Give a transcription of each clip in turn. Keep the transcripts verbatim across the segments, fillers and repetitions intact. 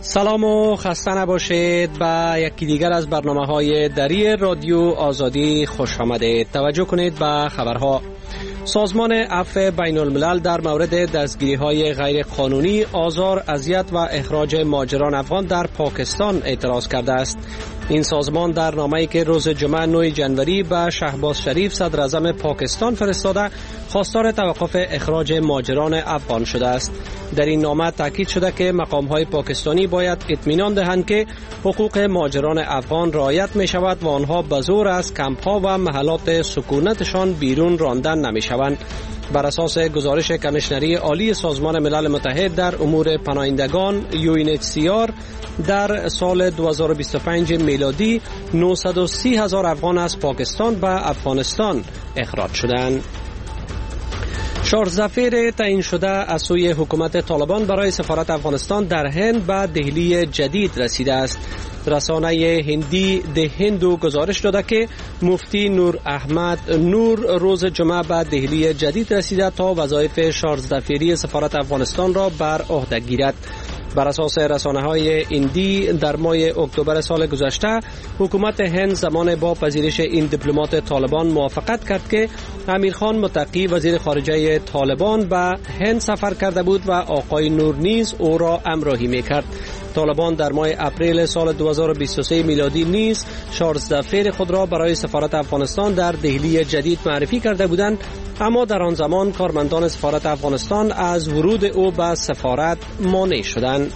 سلام و خسته نباشید. به یکی دیگر از برنامه‌های دری رادیو آزادی خوش آمدید. توجه کنید به خبرها. سازمان عفو بین الملل در مورد دستگیری‌های غیر قانونی، آزار، اذیت و اخراج مهاجران افغان در پاکستان اعتراض کرده است. این سازمان در نامه‌ای که روز جمعه نه جنوری به شهباز شریف صدر اعظم پاکستان فرستاده، خواستار توقف اخراج مهاجران افغان شده است. در این نامه تاکید شده که مقام‌های پاکستانی باید اطمینان دهند که حقوق مهاجران افغان رعایت می‌شود و آنها به زور از کمپ‌ها و محلات سکونتشان بیرون راندن نمی‌شوند. بر اساس گزارش کمیشنری عالی سازمان ملل متحد در امور پناهندگان یو این اچ سی آر، در سال دو هزار و بیست و پنج میلادی نهصد و سی هزار افغان از پاکستان به افغانستان اخراج شدند. شارژ ظفیر تعیین شده از سوی حکومت طالبان برای سفارت افغانستان در هند به دهلی جدید رسیده است. رسانه هندی ده هندو گزارش داده که مفتی نور احمد نور روز جمعه به دهلی جدید رسیده تا وظایف شارژ ظفیری سفارت افغانستان را بر عهده گیرد. بر اساس رسانه‌های هندی در ماه اکتبر سال گذشته حکومت هند زمان با پذیرش این دیپلمات طالبان موافقت کرد که امیرخان متقی وزیر خارجه طالبان به هند سفر کرده بود و آقای نور نیز او را همراهی می‌کرد. طالبان در ماه اپریل سال دو هزار و بیست و سه میلادی نیز شارژ ظفیر خود را برای سفارت افغانستان در دهلی جدید معرفی کرده بودند، اما در آن زمان کارمندان سفارت افغانستان از ورود او به سفارت مانع شدند.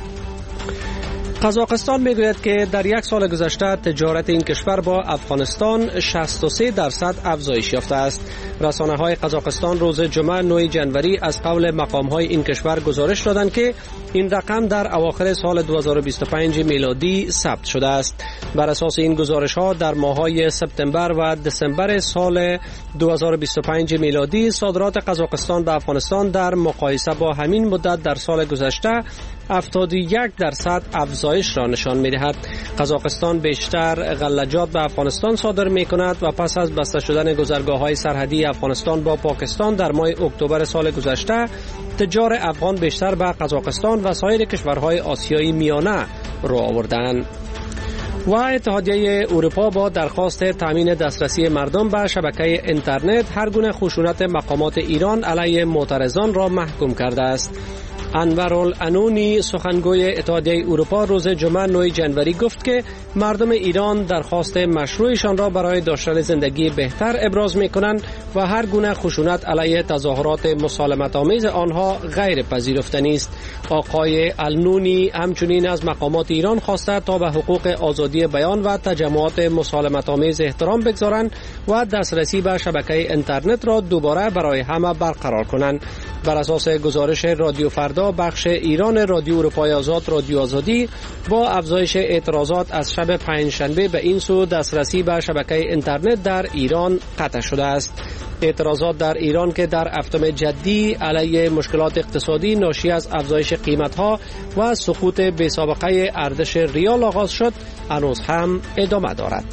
قزاقستان میگوید که در یک سال گذشته تجارت این کشور با افغانستان شصت و سه درصد افزایش یافته است. رسانه‌های قزاقستان روز جمعه نه جنوری از قول مقام‌های این کشور گزارش دادند که این رقم در اواخر سال دو هزار و بیست و پنج میلادی ثبت شده است. بر اساس این گزارش‌ها در ماه‌های سپتامبر و دسامبر سال دو هزار و بیست و پنج میلادی صادرات قزاقستان به افغانستان در مقایسه با همین مدت در سال گذشته هفتاد و یک درصد افزایش را نشان می‌دهد. قزاقستان بیشتر غلجات به افغانستان صادر می‌کند و پس از بسته شدن گذرگاه‌های سرحدی افغانستان با پاکستان در ماه اکتبر سال گذشته، تجار افغان بیشتر به قزاقستان و سایر کشورهای آسیای میانه رو آوردند. و اتحادیه اروپا با درخواست تامین دسترسی مردم به شبکه اینترنت هر گونه خشونت مقامات ایران علیه معترضان را محکوم کرده است. انورالعنونی سخنگوی اتحادیه اروپا روز جمعه نه جنوری گفت که مردم ایران درخواست مشروعشان را برای داشتن زندگی بهتر ابراز می‌کنند و هر گونه خشونت علیه تظاهرات مسالمت آمیز آنها غیر پذیرفتنی است. آقای النونی همچنین از مقامات ایران خواسته تا به حقوق آزادی بیان و تجمعات مسالمت آمیز احترام بگذارند و دسترسی به شبکه اینترنت را دوباره برای همه برقرار کنند. بر اساس گزارش رادیو فردا، بخش ایران رادیو اروپای آزاد رادیو آزادی با افزایش اعتراضات از شب پنجشنبه به این سو دسترسی به شبکه اینترنت در ایران قطع شده است. اعتراضات در ایران که در هفتم جدی علیه مشکلات اقتصادی ناشی از افزایش قیمت‌ها و سقوط بی‌سابقه ارزش ریال آغاز شد، هنوز هم ادامه دارد.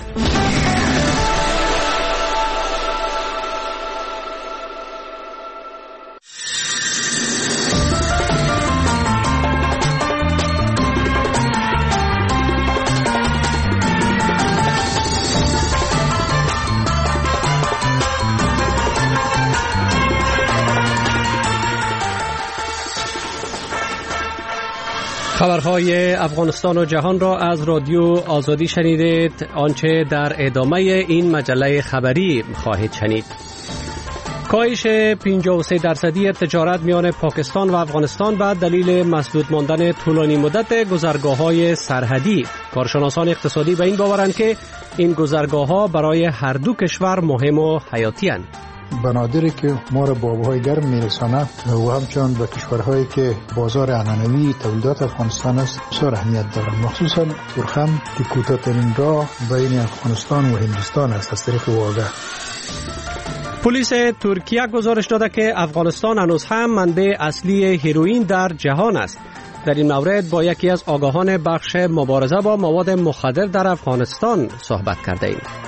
خبرهای افغانستان و جهان را از رادیو آزادی شنیدید. آنچه در ادامه این مجله خبری خواهید شنید: کاهش پنجاه و سه درصدی تجارت میان پاکستان و افغانستان به دلیل مسدود ماندن طولانی مدت گذرگاه‌های سرحدی. کارشناسان اقتصادی به این باورند که این گذرگاه‌ها برای هر دو کشور مهم و حیاتی اند. بنادری که ما را به آبهای گرم میرساند و همچنان به کشورهایی که بازار عنعنوی تولیدات افغانستان است بسیار اهمیت دارد، مخصوصا تورخم که کوتاه‌ترین راه بین افغانستان و هندوستان است از طریق واگه. پلیس ترکیه گزارش داده که افغانستان هنوز هم منبع اصلی هروئین در جهان است. در این مورد با یکی از آگاهان بخش مبارزه با مواد مخدر در افغانستان صحبت کرده ایم.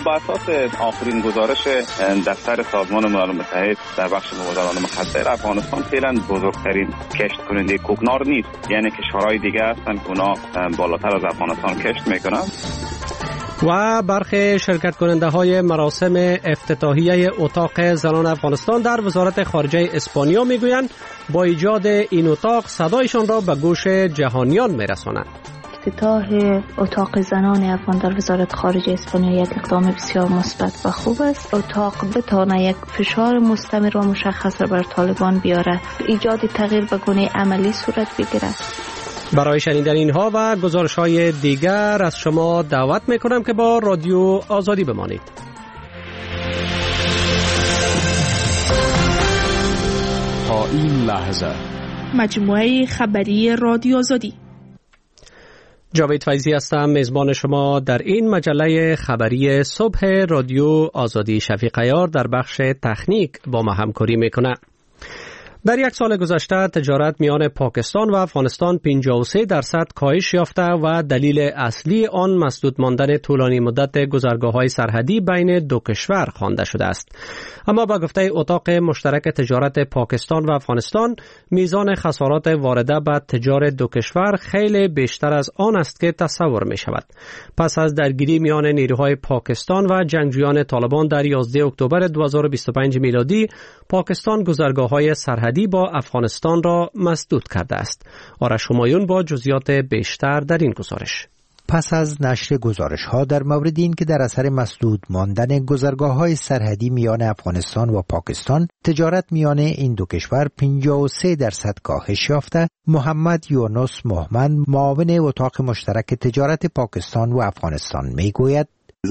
بر اساس آخرین گزارش دفتر سازمان ملل متحد در بخش مبادلات مخدر، افغانستان فعلا بزرگترین کشت کننده کوکنار نیست، یعنی کشورهای دیگه هستن که اونا بالاتر از افغانستان کشت میکنن. و برخی شرکت کننده های مراسم افتتاحیه اتاق زنان افغانستان در وزارت خارجه اسپانیا میگویند با ایجاد این اتاق صدایشان را به گوش جهانیان میرسانند. افتتاح اتاق زنان افغان در وزارت خارجه اسپانیا یک اقدام بسیار مثبت و خوب است. اتاق بتونه یک فشار مستمر و مشخص را بر طالبان بیاره، ایجاد تغییر به گونه عملی صورت بگیرد. برای شنیدن اینها و گزارش‌های دیگر از شما دعوت میکنم که با رادیو آزادی بمانید. تا این لحظه مجموعه خبری رادیو آزادی. جاوید فیضی هستم، میزبان شما در این مجله خبری صبح رادیو آزادی. شفیق عیار در بخش تکنیک با ما همکاری میکنه. در یک سال گذشته تجارت میان پاکستان و افغانستان پنجاه و سه درصد کاهش یافته و دلیل اصلی آن مسدود ماندن طولانی مدت گذرگاه‌های سرحدی بین دو کشور خوانده شده است. اما با گفته اتاق مشترک تجارت پاکستان و افغانستان، میزان خسارات وارده به تجار دو کشور خیلی بیشتر از آن است که تصور می شود. پس از درگیری میان نیروهای پاکستان و جنگجویان طالبان در یازده اکتبر دو هزار و بیست و پنج میلادی، پاکستان گذرگاه‌های سرحدی با افغانستان را مسدود کرده است. آرش همایون با جزئیات بیشتر در این گزارش. پس از نشر گزارش‌ها در مورد این که در اثر مسدود ماندن گذرگاه‌های سرحدی میان افغانستان و پاکستان، تجارت میان این دو کشور پنجاه و سه درصد کاهش یافته، محمد یونس مهمن، معاون اتاق مشترک تجارت پاکستان و افغانستان میگوید: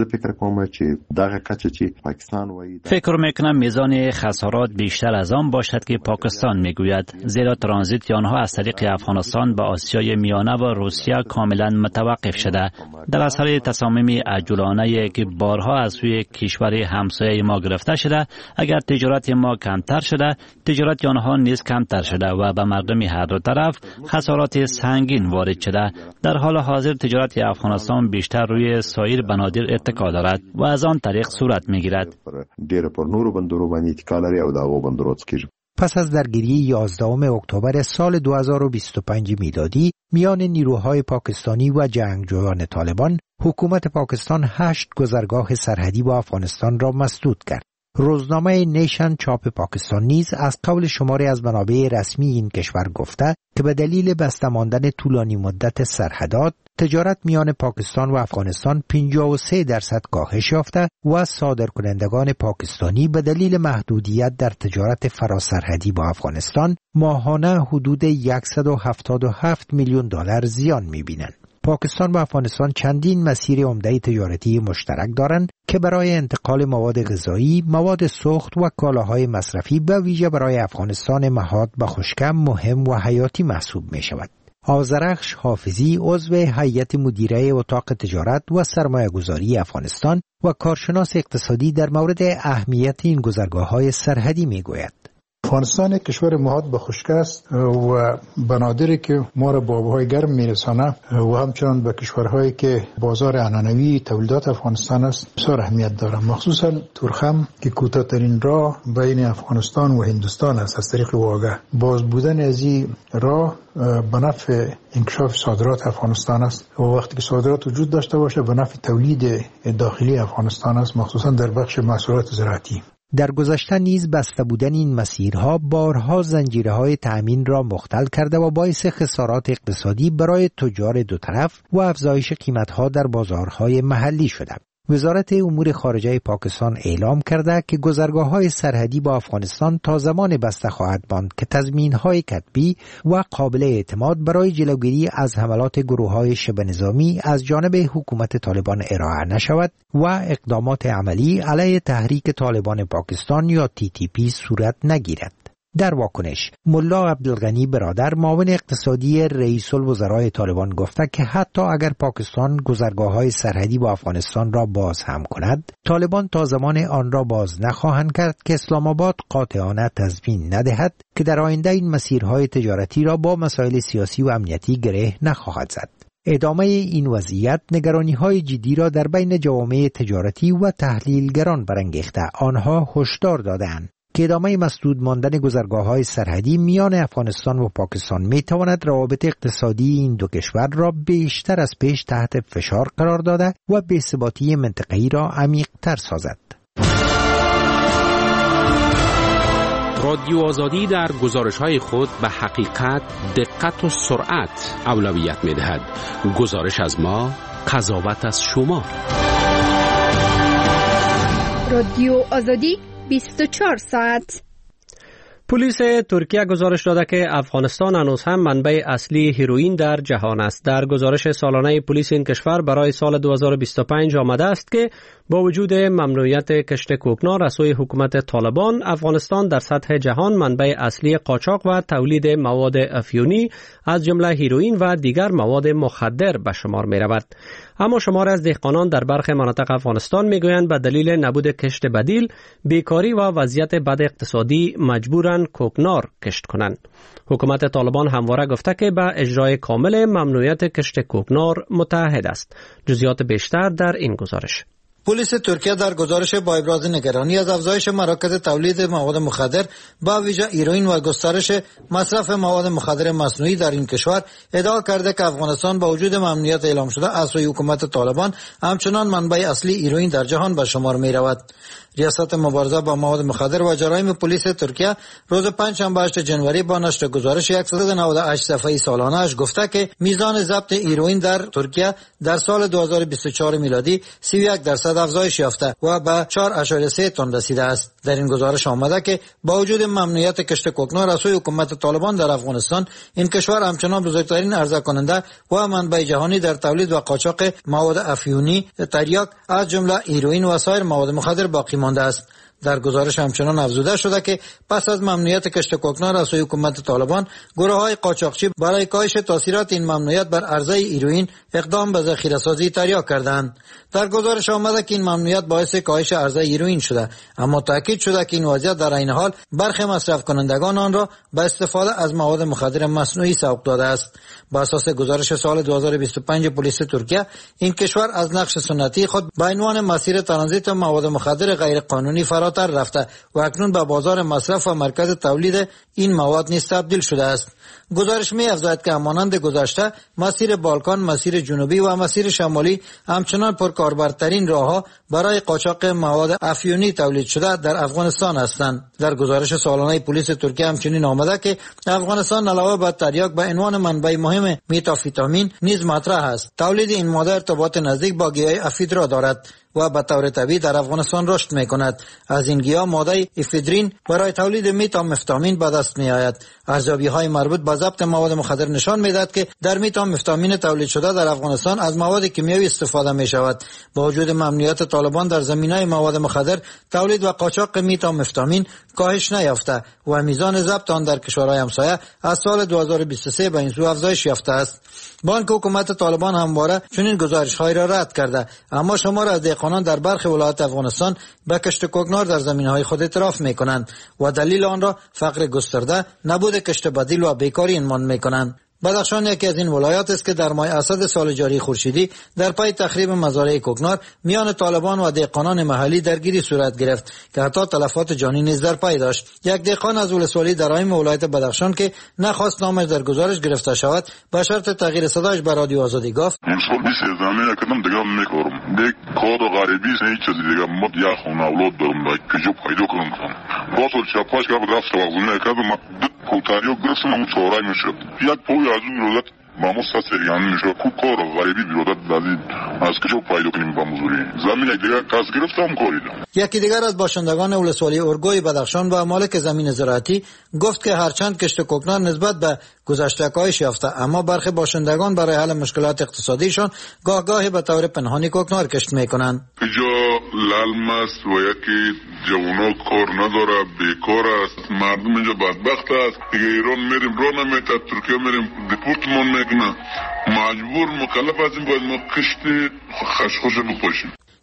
فکر میکنم میزان خسارات بیشتر از آن باشد که پاکستان میگوید، زیرا ترانزیت آنها از طریق افغانستان به آسیای میانه و روسیه کاملا متوقف شده. در اثر تصامیم عجولانه که بارها از سوی کشور همسایه ما گرفته شده، اگر تجارت ما کمتر شده، تجارت آنها نیز کمتر شده و به مردم هر دو طرف خسارات سنگین وارد شده. در حال حاضر تجارت افغانستان بیشتر روی سایر بنادر اتکا دارد و از آن طریق صورت میگیرد. پس از درگیری یازدهم اکتبر سال دو هزار و بیست و پنج میلادی میان نیروهای پاکستانی و جنگجویان طالبان، حکومت پاکستان هشت گذرگاه سرحدی با افغانستان را مسدود کرد. روزنامه نیشن چاپ پاکستان نیز از قول شماری از منابع رسمی این کشور گفته که به دلیل بسته ماندن طولانی مدت سرحدات، تجارت میان پاکستان و افغانستان پنجاه و سه درصد کاهش یافته و صادرکنندگان پاکستانی به دلیل محدودیت در تجارت فراسرحدی با افغانستان ماهانه حدود صد و هفتاد و هفت میلیون دلار زیان می‌بینند. پاکستان و افغانستان چندین مسیر عمده تجارتی مشترک دارند که برای انتقال مواد غذایی، مواد سوخت و کالاهای مصرفی به ویژه برای افغانستان مهاد به خشکم مهم و حیاتی محسوب می شود. آذرخش حافظی، عضو هیئت مدیره اتاق تجارت و سرمایه‌گذاری افغانستان و کارشناس اقتصادی، در مورد اهمیت این گذرگاه‌های سرحدی می‌گوید: افغانستان کشور مهاد به خشک است و بنادری که ما را به آبهای گرم میرسانه و همچنان به کشورهایی که بازار عنعنوی تولیدات افغانستان است بسیار اهمیت دارد. مخصوصا تورخم که کوتاه‌ترین راه بین افغانستان و هندوستان است از طریق واگه. باز بودن از این راه به نفع انکشاف صادرات افغانستان است و وقتی که صادرات وجود داشته باشه به نفع تولید داخلی افغانستان است، مخصوصا در بخش محصولات زراعتی. در گذشته نیز بسته بودن این مسیرها بارها زنجیره‌های تأمین را مختل کرده و باعث خسارات اقتصادی برای تجار دو طرف و افزایش قیمت‌ها در بازارهای محلی شده. وزارت امور خارجه پاکستان اعلام کرده که گذرگاه‌های سرحدی با افغانستان تا زمان بسته خواهد ماند که تضمین‌های کتبی و قابل اعتماد برای جلوگیری از حملات گروه‌های شبه نظامی از جانب حکومت طالبان ارائه نشود و اقدامات عملی علیه تحریک طالبان پاکستان یا تی تی پی صورت نگیرد. در واکنش، ملا عبدالغنی برادر، معاون اقتصادی رئیس الوزراء طالبان، گفته که حتی اگر پاکستان گذرگاه‌های سرحدی با افغانستان را باز هم کند، طالبان تا زمان آن را باز نخواهند کرد که اسلام آباد قاطعانه تضمین ندهد که در آینده این مسیرهای تجارتی را با مسائل سیاسی و امنیتی گره نخواهد زد. ادامه این وضعیت نگرانی‌های جدی را در بین جوامع تجارتی و تحلیلگران برانگیخته. آنها هشدار دادند که ادامه مسدود ماندن گذرگاه‌های سرحدی میان افغانستان و پاکستان می‌تواند روابط اقتصادی این دو کشور را بیشتر از پیش تحت فشار قرار داده و بی‌ثباتی منطقه‌ای را عمیق‌تر سازد. رادیو آزادی در گزارش‌های خود به حقیقت، دقت و سرعت اولویت می‌دهد. گزارش از ما، قضاوت از شما. رادیو آزادی بیست و چهار ساعت. پلیس ترکیه گزارش داده که افغانستان هنوز هم منبع اصلی هیروئین در جهان است. در گزارش سالانه پلیس این کشور برای سال دو هزار و بیست و پنج آمده است که با وجود ممنوعیت کشت کوکنار از سوی حکومت طالبان، افغانستان در سطح جهان منبع اصلی قاچاق و تولید مواد افیونی از جمله هیروئین و دیگر مواد مخدر به شمار می رود. اما شمار از دهقانان در برخی مناطق افغانستان می گویند به دلیل نبود کشت بدیل، بیکاری و وضعیت بد اقتصادی مجبورند کوکنار کشت کنند. حکومت طالبان همواره گفته که به اجرای کامل ممنوعیت کشت کوکنار متعهد است. جزئیات بیشتر در این گزارش. پلیس ترکیه در گزارش با ابراز نگرانی از افزایش مراکز تولید مواد مخدر با ویژه هیروئین و گسترش مصرف مواد مخدر مصنوعی در این کشور ادعا کرده که افغانستان با وجود ممنوعیت اعلام شده از سوی حکومت طالبان همچنان منبع اصلی هیروئین در جهان به شمار می رود. ریاست مبارزه با مواد مخدر و جرایم پلیس ترکیه روز پنجشنبه هشتم ژانویه با نشر گزارش صد و نود و هشت صفحه‌ای سالانه اش گفته که میزان ضبط هیروئین در ترکیه در سال دو هزار و بیست و چهار میلادی سی و یک درصد افزایش یافته و به چهار ممیز سه تن رسیده است. در این گزارش آمده که با وجود ممنوعیت کشت کوکنار از سوی حکومت طالبان در افغانستان، این کشور همچنان بزرگترین عرضه کننده و منبع جهانی در تولید و قاچاق مواد افیونی، تریاک از جمله هیروئین و سایر مواد مخدر باقی مانده است. در گزارش همچنان افزوده شده که پس از ممنوعیت کشت کوکنار از سوی حکومت طالبان، گروه‌های قاچاقچی برای کاهش تاثیرات این ممنوعیت بر عرضه هیروئین اقدام به ذخیره‌سازی تریاک کردند. در گزارش آمده که این ممنوعیت باعث کاهش عرضه هیروئین شده، اما تاکید شده که این وضعیت در عین حال برخی مصرف کنندگان آن را به استفاده از مواد مخدر مصنوعی سوق داده است. بر اساس گزارش سال دو هزار و بیست و پنج پلیس ترکیه، این کشور از نقش سنتی خود به عنوان مسیر ترانزیت مواد مخدر غیر قانونی فراتر رفته و اکنون به بازار مصرف و مرکز تولید این مواد نیز تبدیل شده است. گزارش می افزاید که همانند گذشته، مسیر بالکان، مسیر جنوبی و مسیر شمالی همچنان پرکاربردترین راهها برای قاچاق مواد افیونی تولید شده در افغانستان هستند. در گزارش سالانه پلیس ترکیه همچنین آمده که افغانستان علاوه بر تریاک به عنوان منبع مهم متامفتامین نیز مطرح است. تولید این ماده ارتباط نزدیک با گیاه افیدرا دارد و به طور طبیعی در افغانستان رشد می‌کند. از این گیاه ماده افیدرین برای تولید متامفتامین به دست می‌آید. ارزیابی‌های مربوط به ضبط مواد مخدر نشان می‌دهد که در متامفتامین تولید شده در افغانستان از مواد کیمیایی استفاده می‌شود. با وجود ممنوعیت طالبان در زمینه مواد مخدر، تولید و قاچاق متامفتامین کاهش نیافته و میزان ضبط آن در کشورهای همسایه از سال دو هزار و بیست و سه به این سو افزایش یافته است. بانک حکومت طالبان همواره چنین گزارش‌هایی را رد کرده، اما شمار از دهقانان در برخی ولایات افغانستان به کشت کوکنار در زمین‌های خود اعتراف می‌کنند و دلیل آن را فقر گسترده، نبود کشت بدیل و بیکاری عنوان می‌کنند. بدخشان یکی از این ولایات است که در ماه اسد سال جاری خورشیدی در پای تخریب مزارع کوکنار میان طالبان و دهقانان محلی درگیری صورت گرفت که حتی تلفات جانی نیز در پی داشت. یک دهقان از ولسوالی درایم ولایت بدخشان که نخواست نامش در گزارش گرفته شود، به شرط تغییر صدایش به رادیو آزادی گفت: امسال بیست زمینه کردم دیگه میکارم. دیگه کار غریبی است، هیچ چیزی دیگه مد یا خونه اولاد دارم و کجا پیدا کنم. باصل چپاش که رفت واقعا کردم کوتاریو گرفتم اون چهارای میشد. یک پوی از اون روزت ماموس سریعان میشه. کو کار غریبی بیرودت دادید از کجا پیدا کنیم با مزوری. زمین دیگه کاس گرفتم کوریدم. یکی دیگر از باشندگان ولسوالی اورگوی بدخشان و مالک زمین زراعتی گفت که هرچند کشت کوکنار نسبت به گذشته کاهش یافته، اما برخی باشندگان برای حل مشکلات اقتصادیشان گاه گاهی به طور پنهانی کوکنار کشت میکنند. اینجا لالم است و یکی جوانات کار نداره، بیکار است، مردم اینجا بدبخت است. دیگه ایران میریم راه نمیته، ترکیه میریم دیپورتمان میکنه، مجبور مکلف هستیم باید ما کشت خشخوش بپاشیم.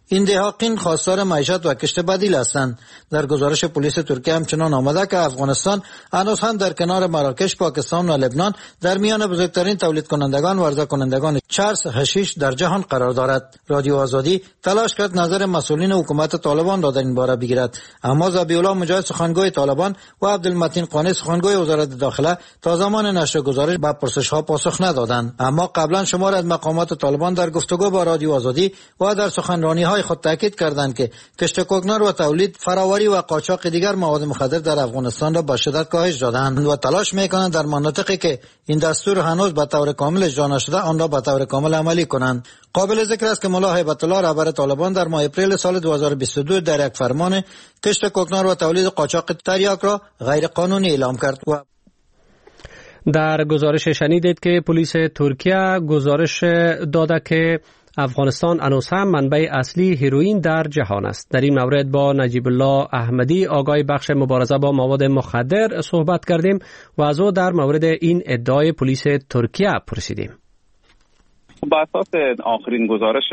این دهاقین خواستار معیشت و کشت بدیل هستند. در گزارش پلیس ترکیه همچنان آمده که افغانستان هنوز هم در کنار مراکش، پاکستان و لبنان در میان بزرگترین تولید کنندگان و عرضه کنندگان چرس حشیش در جهان قرار دارد. رادیو آزادی تلاش کرد نظر مسئولین حکومت طالبان را در این باره بگیرد، اما ذبیح‌الله مجاهد سخنگوی طالبان و عبدالمتین قانی سخنگوی وزارت داخله تا زمان نشر گزارش به پرسش‌ها پاسخ ندادند. اما قبلا شمار از مقامات طالبان در گفتگو با رادیو آزادی و در سخنرانی‌های خود تاکید کردند که کشت کوکنار و تولید، فراوری و قاچاق دیگر مواد مخدر در افغانستان را به شدت کاهش دادند و تلاش می‌کنند در مناطقی که این دستور هنوز به طور کامل اجرا نشده آن را به طور کامل عملی کنند. قابل ذکر است که ملا هیبت الله رهبر طالبان در ماه اپریل سال دو هزار و بیست و دو در یک فرمان کشت کوکنار و تولید قاچاق تریاک را غیر قانونی اعلام کرد. و در گزارش شنیدید که پلیس ترکیه گزارش داده که افغانستان هنوز هم منبع اصلی هیروئین در جهان است. در این مورد با نجیب الله احمدی آگاه بخش مبارزه با مواد مخدر صحبت کردیم و از او در مورد این ادعای پلیس ترکیه پرسیدیم. بر اساس آخرین گزارش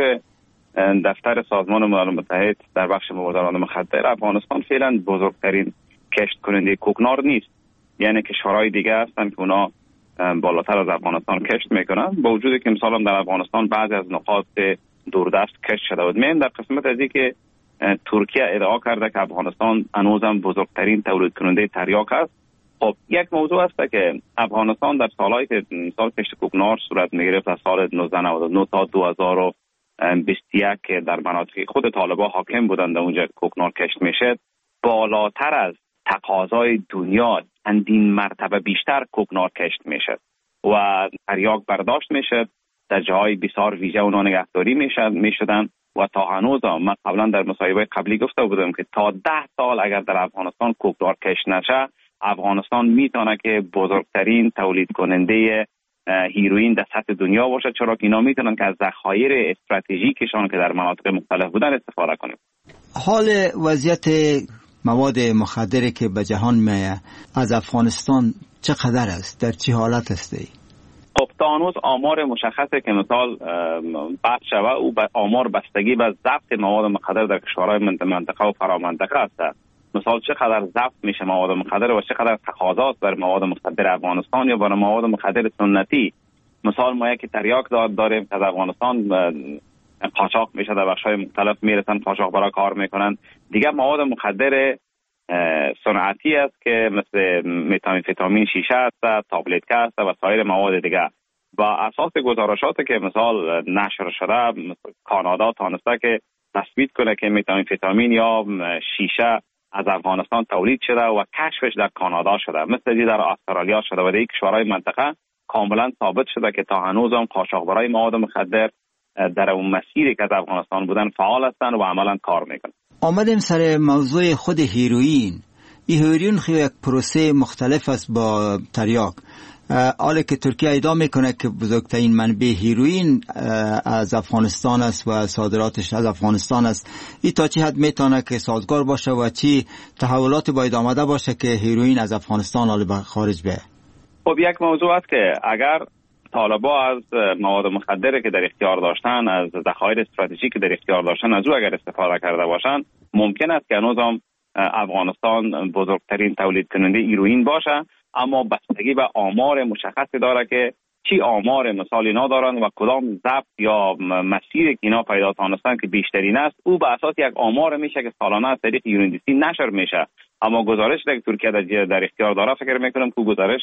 دفتر سازمان ملل متحد در بخش مواد مخدر، افغانستان فعلا بزرگترین کشت کننده کوکنار نیست. یعنی کشورهای دیگه هستن که اونا بالاتر از افغانستان کشت میکنن، با وجودی که مثلا در افغانستان بعضی از نقاط دوردست کشت شده بود. من در قسمت از اینکه ترکیه ادعا کرده که افغانستان هنوزم بزرگترین تولید کننده تریاک است. خب یک موضوع است که افغانستان در سالهای که سال کشت کوکنار صورت میگرفت از سال نوزده نود و نه تا دو هزار و بیست و یک که در مناطق خود طالبان حاکم بودند اونجا کوکنار کشت میشد، بالاتر از تقاضای دنیا اندین مرتبه بیشتر کوکنار کشت میشد و تریاک برداشت میشد. در جاهای بسیار ویژه اونا نگهداری میشد میشدن و تا هنوز من قبلا در مصاحبه قبلی گفته بودم که تا ده سال اگر در افغانستان کوکنار کشت نشه، افغانستان میتونه که بزرگترین تولید کننده هیروئین در سطح دنیا باشه، چرا که اینا میتونن که از ذخایر استراتژیکشان که در مناطق مختلف بودن استفاده کنن. حال وضعیت مواد مخدری که به جهان میه از افغانستان چقدر است؟ در چه حالت است؟ خب تا هنوز آمار مشخصه که مثال بحث شوه او به آمار بستگی به ضبط مواد مخدر در کشورهای منطقه و فرامنطقه است. مثال چقدر ضبط میشه مواد مخدر و چقدر تقاضا بر مواد مخدر افغانستان یا بر مواد مخدر سنتی. مثال ما یک تریاک داریم که از افغانستان قاچاق میشه، در بخش‌های مختلف میرسن قاچاق برای کار میکنن. دیگه مواد مخدر صنعتی است که مثل متامفتامین شیشه است، تابلت است و سایر مواد دیگه. با اساس گزارشاتی که مثال نشر شده، مثل کانادا تانسته که تثبیت کنه که متامفتامین یا شیشه از افغانستان تولید شده و کشفش در کانادا شده، مثل دی در استرالیا شده و در کشورهای منطقه کاملا ثابت شده که تا هنوز هم قاچاقبرای مواد مخدر در اون مسیری که از افغانستان بودن فعال هستند و عملا کار میکنن. آمدیم سر موضوع خود هیروئین. این هیروئین خیلی یک پروسه مختلف است با تریاک. حالا که ترکیه ادعا میکنه که بزرگترین منبع هیروئین از افغانستان است و صادراتش از افغانستان است، این تا چه حد میتونه که سازگار باشه و چی تحولات باید آمده باشه که هیروئین از افغانستان حالا به خارج بیه؟ خب یک موضوع است که اگر طالبا از مواد مخدری که در اختیار داشتن، از ذخایر استراتژیکی که در اختیار داشتن، از او اگر استفاده کرده باشن، ممکن است که هنوز هم افغانستان بزرگترین تولید کننده هیروئین باشه، اما بستگی به آمار مشخصی داره که چی آمار مثال اینا دارن و کدام ضبط یا مسیری که اینا پیدا تانستن که بیشترین است، او به اساس یک آمار میشه که سالانه از طریق یوندیسی نشر میشه. اما گزارش که ترکیه در اختیار داره فکر میکنم که گزارش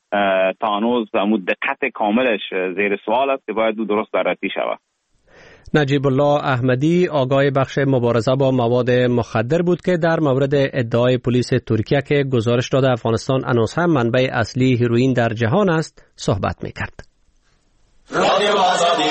تا هنوز دقت کاملش زیر سوال است که باید دو درست بررسی شود. نجیب الله احمدی آگاه بخش مبارزه با مواد مخدر بود که در مورد ادعای پلیس ترکیه که گزارش داده افغانستان هنوز هم منبع اصلی هیروئین در جهان است صحبت میکرد. رادیو آزادی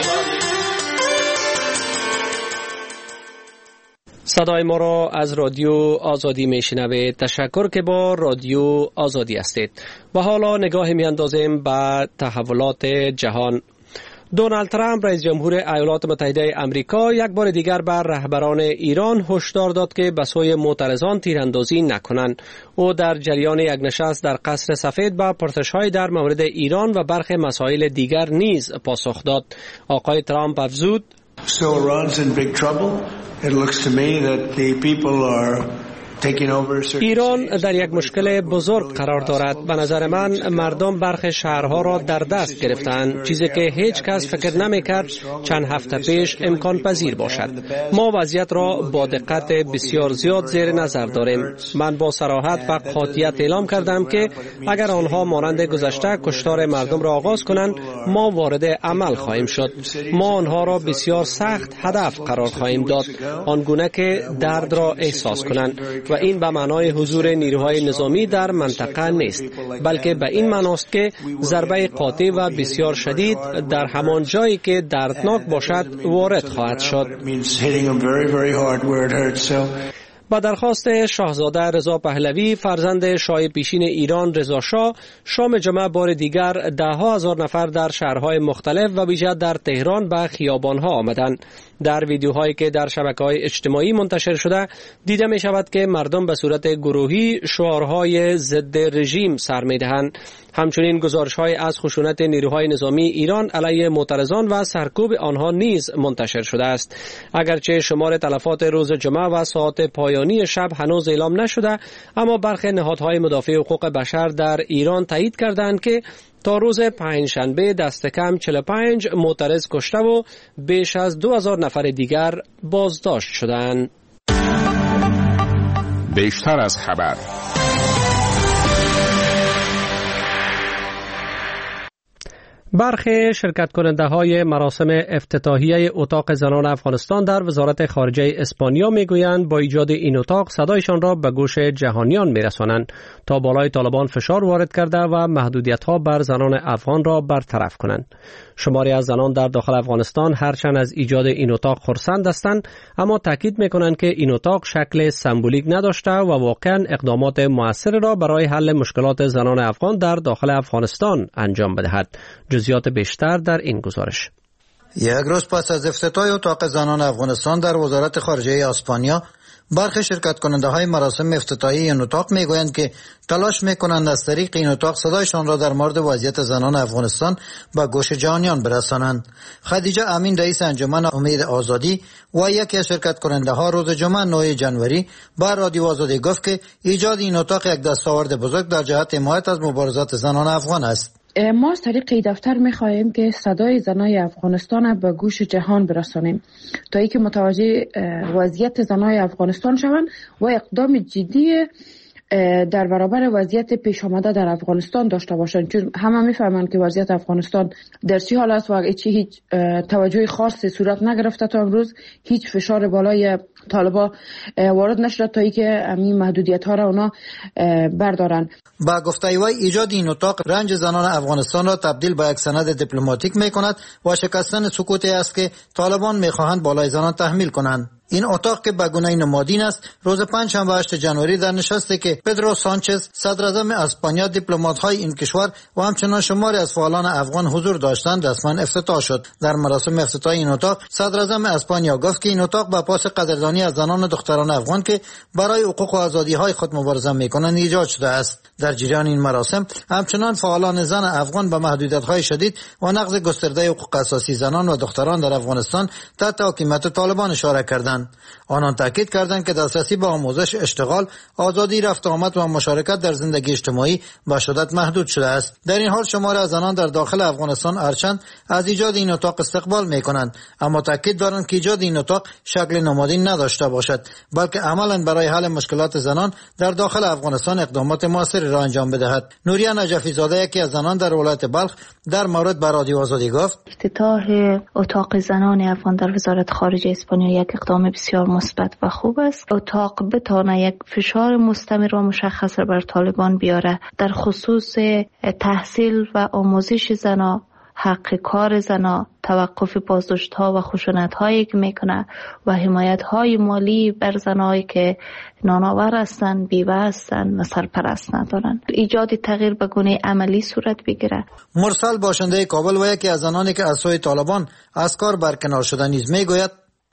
صدای ما را از رادیو آزادی میشنوید. تشکر که با رادیو آزادی هستید. و حالا نگاه میاندازیم به تحولات جهان. دونالد ترامپ رئیس جمهور ایالات متحده آمریکا یک بار دیگر بر رهبران ایران هشدار داد که به سوی معترضان تیراندازی نکنند. او در جریان یک نشست در قصر سفید به پرسش‌های در مورد ایران و برخی مسائل دیگر نیز پاسخ داد. آقای ترامپ افزود: So Iran's in big trouble. It looks to me that the people are ایران در یک مشکل بزرگ قرار دارد. به نظر من مردم برخی شهرها را در دست گرفتند، چیزی که هیچ کس فکر نمی‌کرد چند هفته پیش امکان پذیر باشد. ما وضعیت را با دقت بسیار زیاد زیر نظر داریم. من با صراحت و قاطعیت اعلام کردم که اگر آنها مانند گذشته کشتار مردم را آغاز کنند، ما وارد عمل خواهیم شد. ما آنها را بسیار سخت هدف قرار خواهیم داد، آنگونه که درد را احساس کنند. و این به معنای حضور نیروهای نظامی در منطقه نیست، بلکه به این معناست که ضربه قاطع و بسیار شدید در همان جایی که دردناک باشد وارد خواهد شد. با درخواست شاهزاده رضا پهلوی فرزند شاه پیشین ایران رضا شاه، شام جمعه بار دیگر ده ها هزار نفر در شهرهای مختلف و ویژه در تهران به خیابانها آمدند. در ویدیوهایی که در شبکه‌های اجتماعی منتشر شده دیده می شود که مردم به صورت گروهی شعارهای ضد رژیم سر می دهند. همچنین گزارش‌های از خشونت نیروهای نظامی ایران علیه معترضان و سرکوب آنها نیز منتشر شده است. اگرچه شمار تلفات روز جمعه و ساعات پایانی شب هنوز اعلام نشده، اما برخی نهادهای مدافع حقوق بشر در ایران تایید کردند که تا روز پنجشنبه دست کم چهل و پنج معترض کشته و بیش از دو هزار نفر دیگر بازداشت شدند. بیشتر از خبر. برخی شرکت کننده های مراسم افتتاحیه اتاق زنان افغانستان در وزارت خارجه اسپانیا میگویند با ایجاد این اتاق صدایشان را به گوش جهانیان میرسانند تا بالای طالبان فشار وارد کرده و محدودیت ها بر زنان افغان را برطرف کنند. شماری از زنان در داخل افغانستان هرچند از ایجاد این اتاق خرسند هستند، اما تاکید میکنند که این اتاق شکل سمبولیک نداشته و واقعا اقدامات مؤثر را برای حل مشکلات زنان افغان در داخل افغانستان انجام بدهد. جزئیات بیشتر در این گزارش. یک روز پس از افتتاح اتاق زنان افغانستان در وزارت خارجه اسپانیا، برخی شرکت کننده های مراسم افتتاحی این اتاق میگویند که تلاش میکنند از طریق این اتاق صدایشان را در مورد وضعیت زنان افغانستان به گوش جهانیان برسانند. خدیجه امین رئیس انجمن امید آزادی و یکی از شرکت کننده ها روز جمعه نه ژانویه بر رادیو آزادی گفت که ایجاد این اتاق یک دستاورد بزرگ در جهت حمایت از مبارزات زنان افغان است. ما از طریق این دفتر می‌خواهیم که صدای زنای افغانستان به گوش جهان برسانیم تا اینکه متوجه وضعیت زنای افغانستان شوند و اقدام جدی در برابر وضعیت پیش آمده در افغانستان داشته باشند، چون همه میفهمند که وضعیت افغانستان در چه حال است و هیچ توجه خاصی صورت نگرفته تا امروز. هیچ فشار بالای طالبا وارد نشده تا اینکه این محدودیت ها را اونا بردارن. با گفته وی ایجاد این اتاق رنج زنان افغانستان را تبدیل به یک سند دیپلماتیک میکند و شکستن سکوتی است که طالبان میخواهند بالای زنان تحمیل کنند. این اتاق که به گونه نمادین است، روز پنجشنبه هشت ژانویه در نشستی که پدرو سانچز صدر اعظم اسپانیا، دیپلمات‌های این کشور و همچنان شماری از فعالان افغان حضور داشتند رسما افتتاح شد. در مراسم افتتاح این اتاق صدر اعظم اسپانیا گفت که این اتاق به پاس قدردانی از زنان و دختران افغان که برای حقوق و آزادی‌های خود مبارزه می‌کنند ایجاد شده است. در جریان این مراسم همچنان فعالان زن افغان به محدودیت‌های شدید و نقض گسترده حقوق اساسی زنان و دختران در افغانستان تحت حکومت طالبان اشاره کردند. آنان تاکید کردند که دسترسی به آموزش، اشتغال، آزادی رفت و آمد و مشارکت در زندگی اجتماعی به شدت محدود شده است. در این حال شمار از زنان در داخل افغانستان ارچند از ایجاد این اتاق استقبال می‌کنند، اما تاکید دارند که ایجاد این اتاق شکل نمادین نداشته باشد، بلکه عملاً برای حل مشکلات زنان در داخل افغانستان اقدامات موثری را انجام بدهد. نوریه نجفی زاده یکی از زنان در ولایت بلخ در مورد به رادیو آزادی گفت: افتتاح اتاق زنان افغان در وزارت خارجه اسپانیا یک اقدام بسیار مثبت و خوب است. اتاق بتونه یک فشار مستمر و مشخص بر طالبان بیاره در خصوص تحصیل و آموزش زنا، حق کار زنا، توقف بازداشت ها و خشونت هایی که میکنه و حمایت های مالی بر زنایی که نانآور هستند، بیوه هستند و سرپرست ندارند. ایجاد تغییر به گونه عملی صورت بگیره. مرسل باشنده کابل و یکی از زنانی که از سوی طالبان از کار برکنار شده نیز میگوید: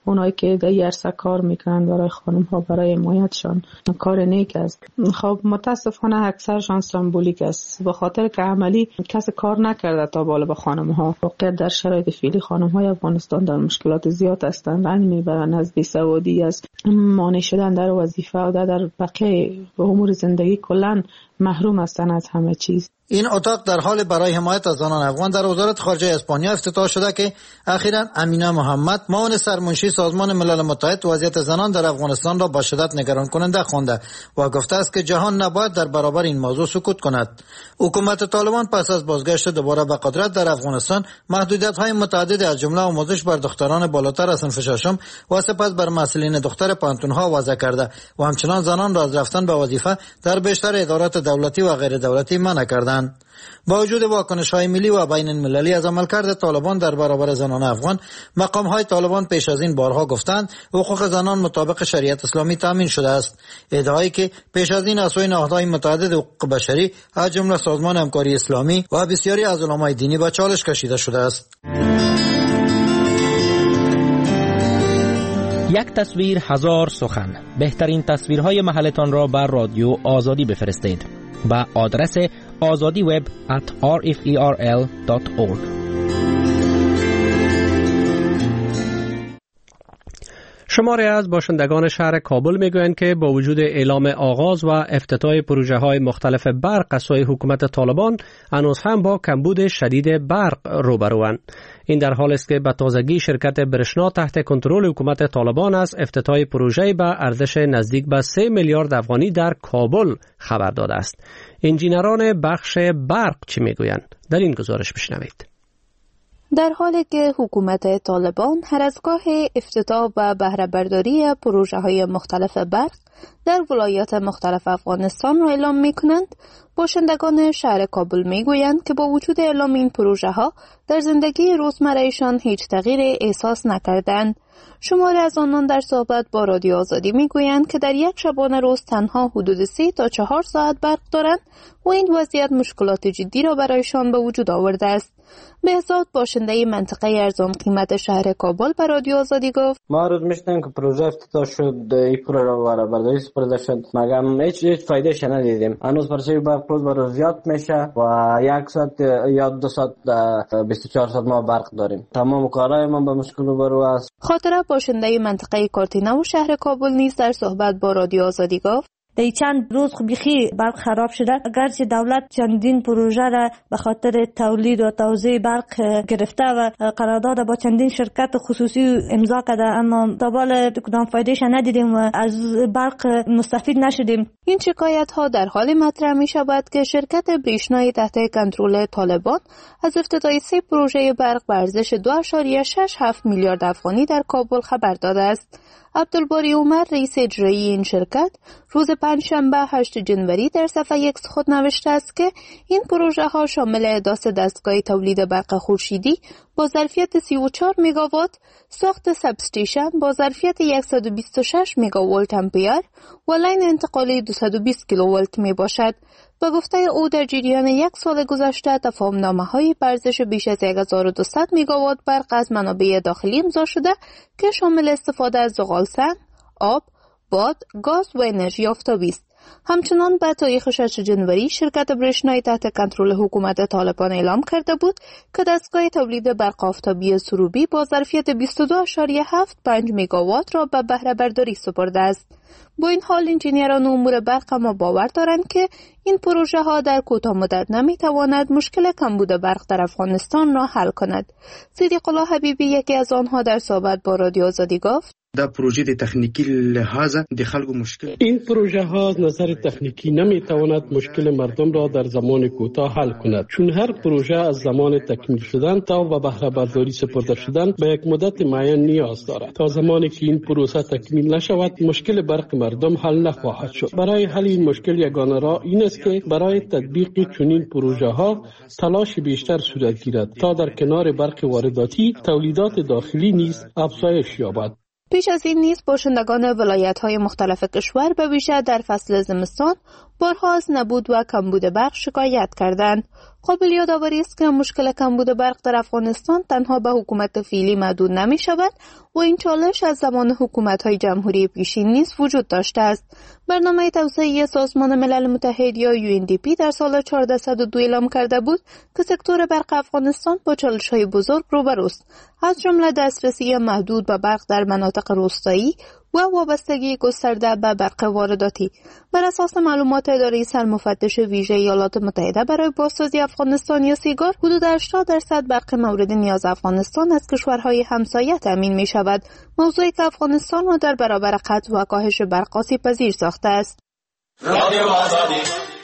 اونایی که در این عرصه کار میکنن برای خانم ها برای حمایتشان کار نیک است. خب متاسفانه اکثرشان سمبولیک است، به خاطر که عملی کسی کار نکرده تا بالا به خانم ها. واقعا در شرایط فعلی خانم های افغانستان در مشکلات زیاد هستند، رنج میبرن از بیسوادی، از مانع شدن در وظیفه و در بقیه امور زندگی کلا محروم هستند از همه چیز. این اتاق در حال برای حمایت از زنان افغان در وزارت خارجه اسپانیا افتتاح شده که اخیراً امینه محمد معاون سرمنشی سازمان ملل متحد وضعیت زنان در افغانستان را با شدت نگران کننده خوانده و گفته است که جهان نباید در برابر این موضوع سکوت کند. حکومت طالبان پس از بازگشت دوباره به قدرت در افغانستان محدودیت‌های متعددی از جمله آموزش بر دختران بالاتر از صنف ششم و سپس بر مسئولین دختر پانتون‌ها وضع کرده و همچنان زنان را از رفتن به وظیفه در بیشتر ادارات دولتی و غیر دولتی منع کردند. با وجود واکنش‌های ملی و بین المللی از عملکرد طالبان در برابر زنان افغان، مقام‌های طالبان پیش از این بارها گفتند حقوق زنان مطابق شریعت اسلامی تامین شده است. ادعایی که پیش از این از سوی نهادهای متعدد حقوق بشری از جمله سازمان همکاری اسلامی و بسیاری از علمای دینی به چالش کشیده شده است. یک تصویر هزار سخن. بهترین تصویرهای محلتان را بر رادیو آزادی بفرستید با آدرس azadi web at r f e r l dot org. شماری از باشندگان شهر کابل میگویند که با وجود اعلام آغاز و افتتاح پروژه های مختلف برق از سوی حکومت طالبان هنوز هم با کمبود شدید برق روبروند. این در حال است که به تازگی شرکت برشنا تحت کنترل حکومت طالبان از افتتاح پروژه‌ای به ارزش نزدیک به سه میلیارد افغانی در کابل خبر داده است. انجینران بخش برق چی میگویند؟ در این گزارش بشنوید. در حالی که حکومت طالبان هر از گاه افتتاح و بهره برداری پروژه های مختلف برق در ولایات مختلف افغانستان را اعلام می کنند، باشندگان شهر کابل می گویند که با وجود اعلام این پروژه ها در زندگی روزمرهشان هیچ تغییر احساس نکردند. شماری از آنان در صحبت با رادیو آزادی می گویند که در یک شبانه روز تنها حدود سه تا چهار ساعت برق دارند و این وضعیت مشکلات جدی را برایشان به وجود آورده است. بهزاد باشنده منطقه ارزان قیمت شهر کابل به رادیو آزادی گفت: ما روز میشتیم که پروژه افتتاح شد، این پروژه را برداری سپرده شد، مگم هیچ هیچ فایدهش ندیدیم. هنوز پرسه برق روز به روز زیاد میشه و یک ساعت یا دو ساعت بیست و چهار ساعت ما برق داریم. تمام کارهای ما به مشکل روبرو است. خاطره باشنده منطقه کارتینا و شهر کابل نیز در صحبت با رادیو آزادی گفت: در چند روز خب بیخی برق خراب شده، اگرچه دولت چندین پروژه را به خاطر تولید و توزیع برق گرفته و قرارداد با چندین شرکت خصوصی امضا کرده، اما تا بالا کدام فایدهش ندیدیم و از برق مستفید نشدیم. این شکایت ها در حال مطرح می شود که شرکت برشنای تحت کنترل طالبان از افتتاح سه پروژه برق به ارزش دو ممیز شصت و هفت میلیارد افغانی در کابل خبر داده است. عبدالباری عمر رئیس اجرایی این شرکت روز پنجشنبه هشتم جنوری در صفحه ایکس خود نوشته است که این پروژه ها شامل احداث دستگاه تولید برق خورشیدی با ظرفیت سی و چهار مگاوات، ساخت ساب استیشن با ظرفیت صد و بیست و شش مگاولت امپیر و لاین انتقالی دویست و بیست کیلوولت می باشد. به گفته او در جریان یک سال گذشته تفاهم‌نامه‌های به ارزش بیش از هزار و دویست مگاوات برق از منابع داخلی امضا شده که شامل استفاده از زغالسنگ، آب، باد، گاز و انرژی آفتابی است. همچنان به تاریخ ششم جنوری شرکت برشنای تحت کنترل حکومت طالبان اعلام کرده بود که دستگاه تولید برق آفتابی سروبی با ظرفیت بیست و دو ممیز هفت پنج مگاوات را به بهره برداری سپرده است. با این حال انجینیران امور برق اما باور دارند که این پروژه ها در کوتاه مدت نمی تواند مشکل کمبود برق در افغانستان را حل کند. صدیق الله حبیبی یکی از آنها در صحبت با رادیو آزادی گفت: دا پروژه د تکنیکی لحاظ د خلکو مشکل این پروژه ها از نظر تکنیکی نمی تواند مشکل مردم را در زمان کوتاه حل کند، چون هر پروژه از زمان تکمیل شدن تا و بهره برداری سپرده شدن به یک مدت معین نیاز دارد. تا زمانی که این پروسه تکمیل نشود مشکل برق مردم حل نخواهد شد. برای حل این مشکل یگانه راه این است که برای تطبیق چنین پروژه ها تلاش بیشتر صورت گیرد تا در کنار برق وارداتی تولیدات داخلی نیز افزایش یابد. پیش از این نیز باشندگان ولایت‌های مختلف کشور به ویژه در فصل زمستان بارها از نبود و کمبود برق شکایت کردند. قابل یادآوری است که مشکل کمبود برق در افغانستان تنها به حکومت فعلی محدود نمی شود و این چالش از زمان حکومت‌های جمهوری پیشین نیز وجود داشته است. برنامه توسعه سازمان ملل متحد یا یو ان دی پی در سال هزار و چهارصد و دو اعلام کرده بود که سکتور برق افغانستان با چالش‌های بزرگ روبروست، از جمله دسترسی محدود به برق در مناطق روستایی و وابستگی گسترده به برق وارداتی. بر اساس معلومات اداره سرمفتش ویژه ایالات متحده برای بازسازی افغانستان یا سیگار، حدود هشتاد درصد برق مورد نیاز افغانستان از کشورهای همسایه تامین می شود، موضوعی که افغانستان را در برابر قطع و کاهش برق آسیب پذیر ساخته است. رادیو آزادی